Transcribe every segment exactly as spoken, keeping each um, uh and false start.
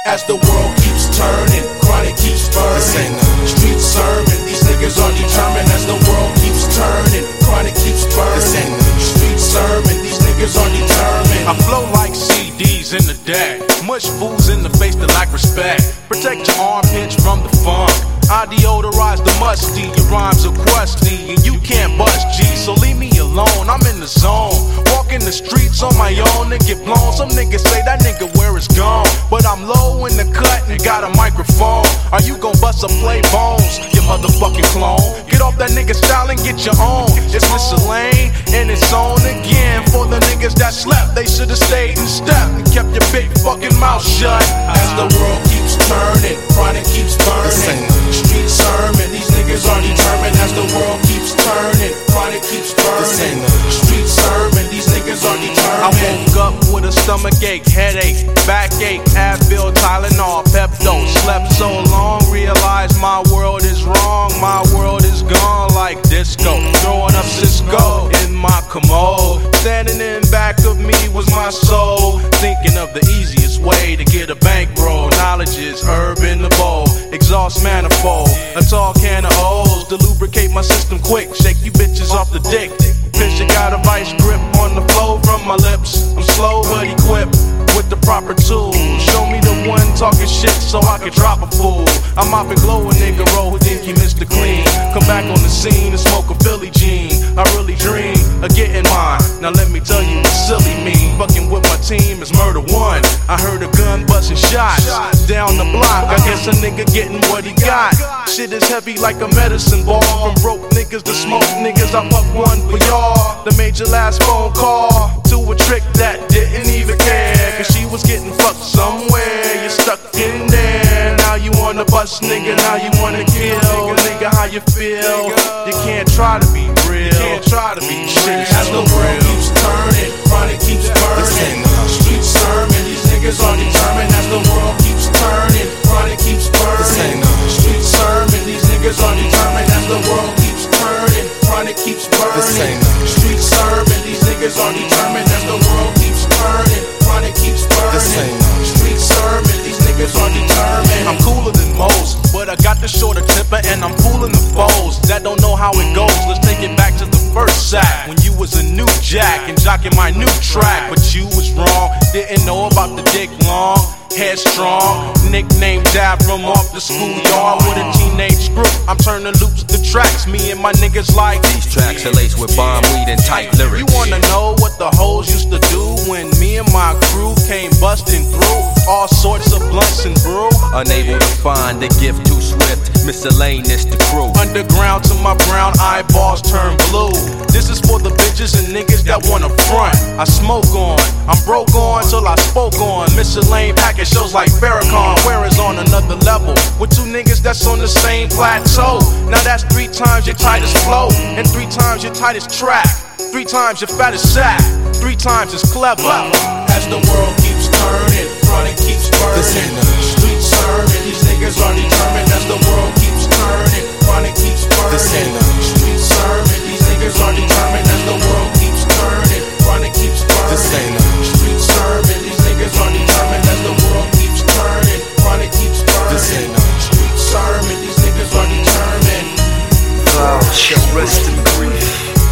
As the world keeps turning, chronic keeps burning. Street sermon, these niggas are determined. As the world keeps turning, chronic keeps burning. Street sermon, these niggas are determined. I flow like C Ds in the deck. Mush fools in the face that lack respect. Protect your armpits from the funk. I deodorize the musty. Your rhymes are crusty and you can't bust G. So leave me alone, I'm in the zone. Walking the streets on my own and get blown. Some niggas say that nigga where it's gone, but I'm low in the cut and got a microphone. Are you gon' bust a play bones, you motherfucking clone? Get off that nigga style and get your own. It's Miscellane and it's on again. For the niggas that slept, they should've stayed in step and kept your big fucking mouth shut. As the world keeps turning, chronic keeps burning. Street sermon, these niggas are determined. As the world keeps turning, chronic keeps burning. Street sermon, these niggas are determined. I woke up with a stomach ache, headache, backache, Advil, Tylenol, Pepto. Slept so long, realized my world is wrong. My world is gone like disco. Throwing up Cisco in my commode. Standing in back of me was my soul. Thinking of the easiest way to get a bankroll. Knowledge is herb in the bowl. Exhaust manifold, a tall can of O's to lubricate my system quick. Shake you bitches off the dick. Picture got a vice grip on the flow from my lips. I'm slow but equipped with the proper tools. Show me the one talking shit so I can drop a fool. I'm mopping glow a nigga roll who think he Mister Clean. Come back on the scene and smoke a Philly Jean. I really dream of getting mine. Now let me tell you what silly mean. Fucking with my team is murder one. I heard a gun busting shots down the block. I guess a nigga getting what he got. Shit is heavy like a medicine ball. From broke niggas to smoke niggas, I fuck one for y'all. The made your last phone call to a trick that didn't even care. Cause she was getting fucked somewhere. You stuck in there. Now you wanna bust nigga, now you wanna kill. Nigga, how you feel? You can't try to be real. You can't try to be shit. As the world keeps turning, chronic keeps burning. Street sermon, these niggas are determined. As the world keeps turning, chronic keeps burning. Street sermon, these niggas are determined. As the world keeps turning, chronic keeps burning. Street sermon, these niggas are determined. As the world keeps turning, chronic keeps burning. Street sermon, these niggas are determined. I'm cooler than most, but I got the shorter temper and I'm fooling the foes that don't know how it goes. Let's take it back to the first sack when you was a new jack and jocking my new track, but you was wrong. Didn't know about the dick long. Headstrong, nickname dad from off the schoolyard with a teenage group. I'm turning loops to tracks, me and my niggas like these tracks are laced with bomb weed and tight lyrics. You wanna know what the hoes used to do when me and my crew came busting through all sorts of blunts and brew? Unable to find the gift too swift, miscellaneous the crew. Underground till my brown eyeballs turn blue. This is for the bitches and niggas that wanna front. I smoke on, I'm broke on till I spoke on. Miscellane package shows like Farrakhan, where is on another level with two niggas that's on the same plateau. Now that's three times your tightest flow and three times your tightest track. Three times your fattest sack, three times as clever. As the world keeps turning, chronic keeps burning. Street sermon, these niggas are determined. As the world keeps turning, chronic keeps burning. Street sermon, these niggas are determined. As the world keeps turning, chronic keeps burning. Street sermon, these niggas are determined. As the world keeps turning, chronic keeps burning. Street sermon, these niggas are determined. Thou shalt rest in grief,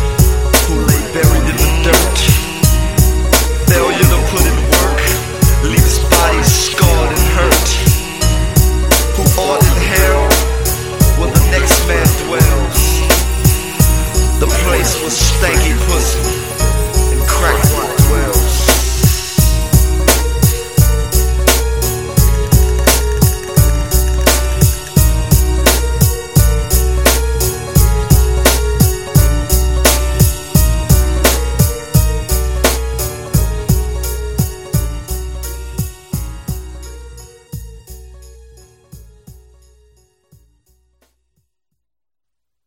who lay buried in the dirt. Failure to put in work leaves bodies scarred and hurt. Who art in hell where the next man dwells. The place was stanky pussy.